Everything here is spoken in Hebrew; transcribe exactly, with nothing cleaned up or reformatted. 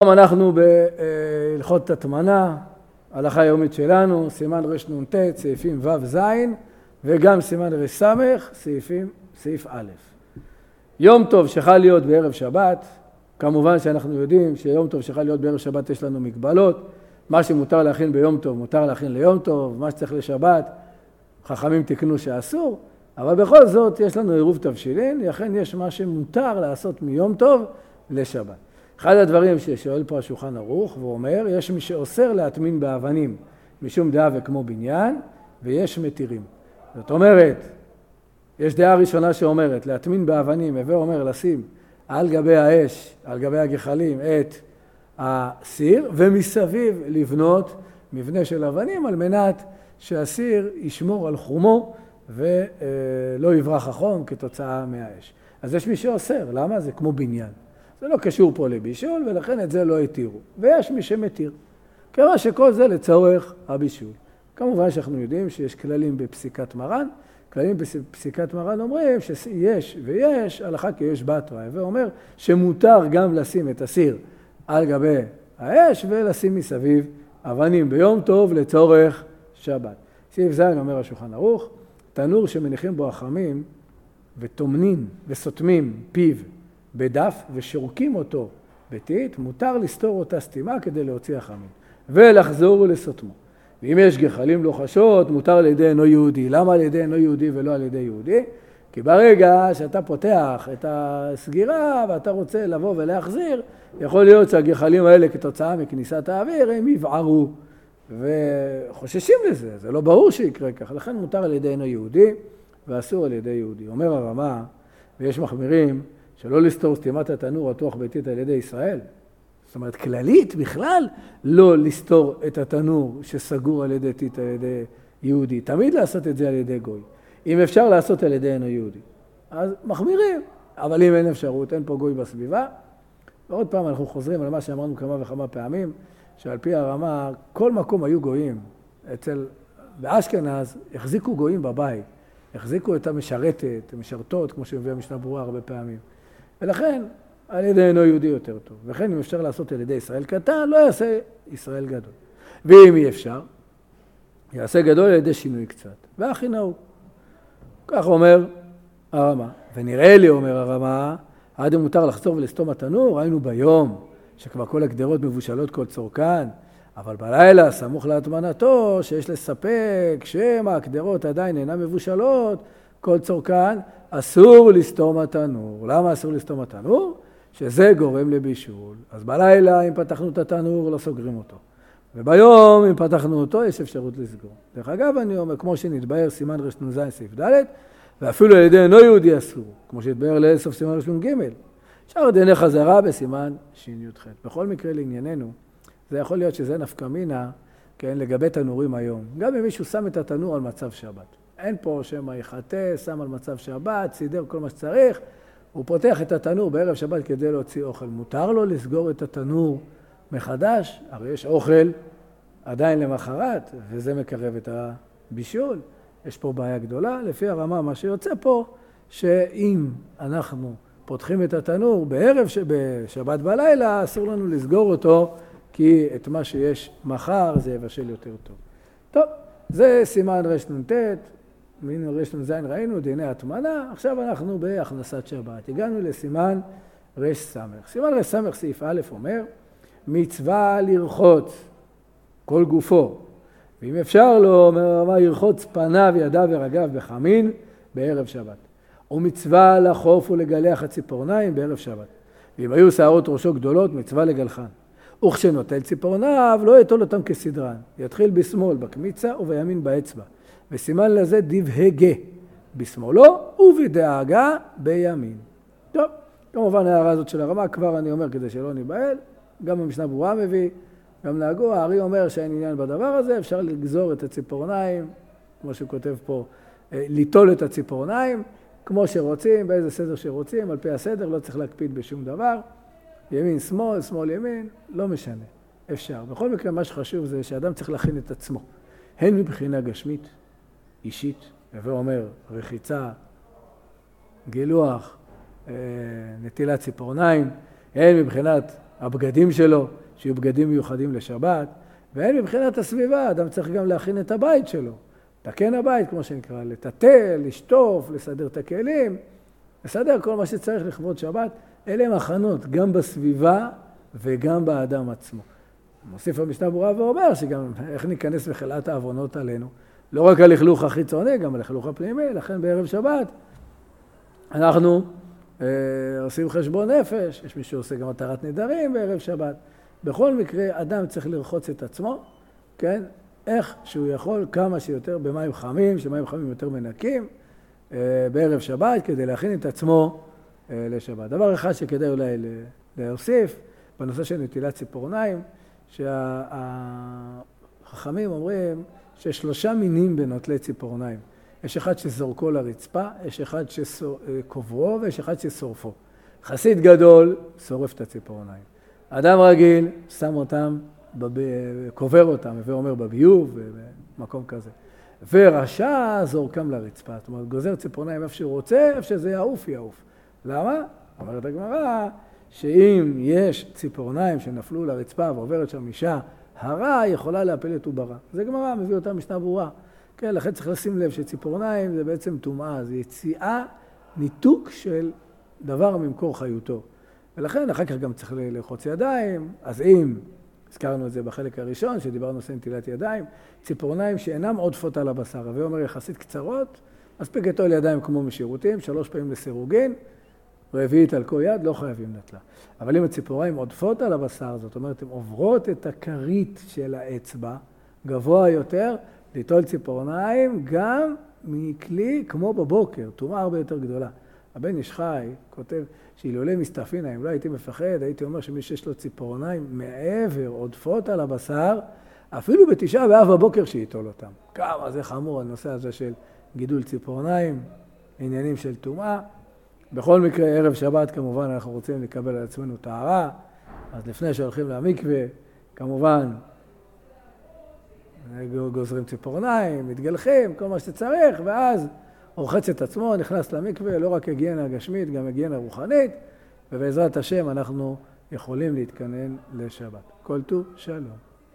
אנחנו בהלכות הטמנה, הלכה יומית שלנו, סימן רש נ"ט, סעיפים ו' ז', וגם סימן רש ס', סעיפים, סעיף א'. יום טוב שחל להיות בערב שבת, כמובן שאנחנו יודעים שיום טוב שחל להיות בערב שבת יש לנו מגבלות, מה שמותר להכין ביום טוב מותר להכין ליום טוב, מה שצריך לשבת, חכמים תקנו שאסור, אבל בכל זאת יש לנו עירוב תבשילין, לכן יש מה שמותר לעשות מיום טוב לשבת. אחד הדברים ששואל פה השולחן ערוך, והוא אומר, יש מי שאוסר להטמין באבנים משום דעה וכמו בניין, ויש מתירים. זאת אומרת, יש דעה ראשונה שאומרת, להטמין באבנים, הווה אומר לשים על גבי האש, על גבי הגחלים, את הסיר, ומסביב לבנות מבנה של אבנים, על מנת שהסיר ישמור על חומו, ולא יברח החום כתוצאה מהאש. אז יש מי שאוסר, למה? זה כמו בניין. זה לא קשור פה לבישול, ולכן את זה לא התירו. ויש מי שמתיר. כמה שכל זה לצורך הבישול. כמובן שאנחנו יודעים שיש כללים בפסיקת מרן. כללים בפסיקת מרן אומרים שיש ויש, הלכה כי יש בתרא. ואומר שמותר גם לשים את הסיר על גבי האש, ולשים מסביב אבנים ביום טוב לצורך שבת. סעיף ז' אומר השולחן ערוך, תנור שמניחים בו החמים וטומנים וסותמים פיו, בדף ושורקים אותו ביתית, מותר לסתור אותה סתימה כדי להוציא החמים, ולחזור ולסותמו. ואם יש גחלים לוחשות, מותר על ידי אינו יהודי. למה על ידי אינו יהודי ולא על ידי יהודי? כי ברגע שאתה פותח את הסגירה ואתה רוצה לבוא ולהחזיר, יכול להיות שהגחלים האלה כתוצאה מכניסת האוויר הם יבערו, וחוששים לזה, זה לא ברור שיקרה כך, לכן מותר על ידי אינו יהודי ואסור על ידי יהודי. אומר הרמה, ויש מחמירים, שלא לסתור סתימת התנור התוך ביתית על ידי ישראל. זאת אומרת, כללית בכלל לא לסתור את התנור שסגור על ידי תית על ידי יהודי. תמיד לעשות את זה על ידי גוי. אם אפשר לעשות על ידי אינו יהודי. אז מחמירים, אבל אם אין אפשרות, אין פה גוי בסביבה. ועוד פעם אנחנו חוזרים על מה שאמרנו כמה וכמה פעמים, שעל פי הרמה, כל מקום היו גויים. אצל, באשכנז, החזיקו גויים בבית. החזיקו את המשרתת, המשרתות, כמו שהביאה משנה ברורה הרבה פעמים. ולכן, על ידי אינו יהודי יותר טוב. וכן, אם אפשר לעשות על ידי ישראל קטן, לא יעשה ישראל גדול. ואם אי אפשר, יעשה גדול על ידי שינוי קצת. והכי נהוג. כך אומר הרמה. ונראה לי, אומר הרמה, עד אם מותר לחזור ולסתום התנור, ראינו ביום, שכבר כל הגדרות מבושלות כל צורכן, אבל בלילה, סמוך להטמנתו, שיש לספק שמה הגדרות עדיין אינן מבושלות, כל צורכן, אסור לסתום התנור. למה אסור לסתום התנור? שזה גורם לבישול. אז בלילה, אם פתחנו את התנור, לא סוגרים אותו. וביום, אם פתחנו אותו, יש אפשרות לסגור. דרך אגב, אני אומר, כמו שנתבהר סימן רש נ"ז סעיף ד', ואפילו על ידי אינו יהודי אסור, כמו שהתבהר לאסוף סימן רש נ"ג. אפשר דיני חזרה בסימן שי"ח. בכל מקרה לענייננו, זה יכול להיות שזה נפקא מינה, כן, לגבי תנורים היום. גם אם מישהו שם את התנור על מצב שבת. אין פה שמה יחטא, שם על מצב שבת, סידר כל מה שצריך, הוא פותח את התנור בערב שבת כדי להוציא אוכל. מותר לו לסגור את התנור מחדש, הרי יש אוכל עדיין למחרת, וזה מקרב את הבישול. יש פה בעיה גדולה, לפי הרמה מה שיוצא פה, שאם אנחנו פותחים את התנור בערב, בשבת בלילה, אסור לנו לסגור אותו, כי את מה שיש מחר זה יבשל יותר טוב. טוב, זה סימן רש נ"ט, מן רש נ"ז ראינו דיני הטמנה, עכשיו אנחנו בהכנסת שבת. הגענו לסימן רש ס'. סימן רש ס' סעיף א' אומר, מצווה לרחוץ כל גופו, ואם אפשר לו, אומר מה ירחוץ פניו, ידיו ורגליו בחמין בערב שבת. ומצווה לחוף ולגלח הציפורניים בערב שבת. ואם היו שערות ראשו גדולות, מצווה לגלחן. וכשנוטל ציפורניו, לא יטול אותם כסדרן. יתחיל בשמאל בקמיצה ובימין באצבע. וסימן לזה דבהגה בשמאלו ובדאגה בימין. טוב, כמובן ההערה הזאת של הרמה, כבר אני אומר כדי שלא ניבהל, גם המשנה ברורה מביא, גם נהגו, הארי אומר שאין עניין בדבר הזה, אפשר לגזור את הציפורניים, כמו שהוא כותב פה, ליטול את הציפורניים, כמו שרוצים, באיזה סדר שרוצים, על פי הסדר, לא צריך להקפיד בשום דבר. ימין, שמאל, שמאל, ימין, לא משנה, אפשר. בכל מקרה, מה שחשוב זה שאדם צריך להכין את עצמו. הן מבחינה גשמית, אישית, הווה אומר, רחיצה, גילוח, נטילת ציפורניים, הן מבחינת הבגדים שלו, שיהיו בגדים מיוחדים לשבת, והן מבחינת הסביבה, אדם צריך גם להכין את הבית שלו. לתקן הבית, כמו שנקרא, לטטל, לשטוף, לסדר את הכלים, לסדר כל מה שצריך לכבוד שבת. אלה הם הכנות, גם בסביבה וגם באדם עצמו. מוסיף המשנה ברורה ואומר שגם איך ניכנס בחילת העוונות עלינו, לא רק הלכלוך החיצוני, גם הלכלוך הפנימי, לכן בערב שבת אנחנו אה, עושים חשבון נפש, יש מי שעושה גם התרת נדרים בערב שבת. בכל מקרה, אדם צריך לרחוץ את עצמו, כן? איך שהוא יכול כמה שיותר במים חמים, שמים חמים יותר מנקים, אה, בערב שבת, כדי להכין את עצמו אה, לשבת. דבר אחד שכדאי אולי להוסיף, בנושא של נטילת ציפורניים, שהחכמים אומרים ששלושה מינים בנוטלי ציפורניים. יש אחד שזורקו לרצפה, יש אחד שקוברו ויש אחד ששורפו. חסיד גדול שורף את הציפורניים. אדם רגיל שם אותם, קובר אותם, ואומר בביוב, במקום כזה. ורשע זורקם לרצפה. זאת אומרת, גוזר ציפורניים איפה שהוא רוצה, איפה שזה יעוף, יעוף. למה? אומרת הגמרא, שאם יש ציפורניים שנפלו לרצפה ועוברת שם אישה, הרע יכולה להפיל את עוברה. זה גמרא, מביא אותה משנה ברורה. כן, לכן צריך לשים לב שציפורניים זה בעצם טומאה, זה יציאה, ניתוק של דבר ממקור חיותו. ולכן אחר כך גם צריך לרחוץ ידיים, אז אם, הזכרנו את זה בחלק הראשון, שדיברנו על נטילת ידיים, ציפורניים שאינם עודפות על הבשר, הווי אומר יחסית קצרות, מספיק לטול ידיים כמו משירותים, שלוש פעמים לסירוגין, רביעית על כל יד, לא חייבים נטלה. אבל אם הציפורניים עודפות על הבשר, זאת אומרת, הן עוברות את הכרית של האצבע, גבוה יותר, ליטול ציפורניים גם מכלי כמו בבוקר, טומאה הרבה יותר גדולה. הבן איש חי כותב שאילולא מסתפינה, אם לא הייתי מפחד, הייתי אומר שמי שיש לו ציפורניים מעבר, עודפות על הבשר, אפילו בתשעה באב בבוקר שיטול אותם. כמה זה חמור הנושא הזה של גידול ציפורניים, עניינים של טומאה. בכל מקרה, ערב שבת כמובן אנחנו רוצים לקבל על עצמנו טהרה, אז לפני שהולכים למקווה, כמובן גוזרים ציפורניים, מתגלחים, כל מה שצריך, ואז רוחץ את עצמו, נכנס למקווה, לא רק היגיינה גשמית, גם היגיינה רוחנית, ובעזרת השם אנחנו יכולים להתכונן לשבת. כל טוב, שלום.